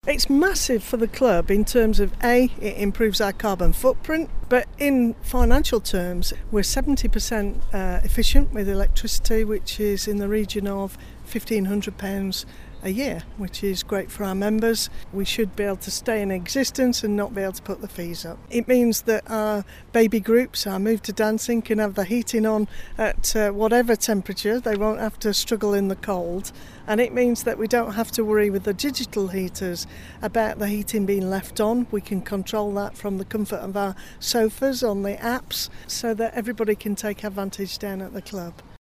It's massive for the club in terms of it improves our carbon footprint, but in financial terms, we're 70% efficient with electricity, which is in the region of £1,500 a year, which is great for our members. We should be able to stay in existence and not be able to put the fees up. It means that our baby groups, our Move to Dancing, can have the heating on at whatever temperature. They won't have to struggle in the cold. And it means that we don't have to worry with the digital heaters about the heating being left on. We can control that from the comfort of our sofas on the apps so that everybody can take advantage down at the club.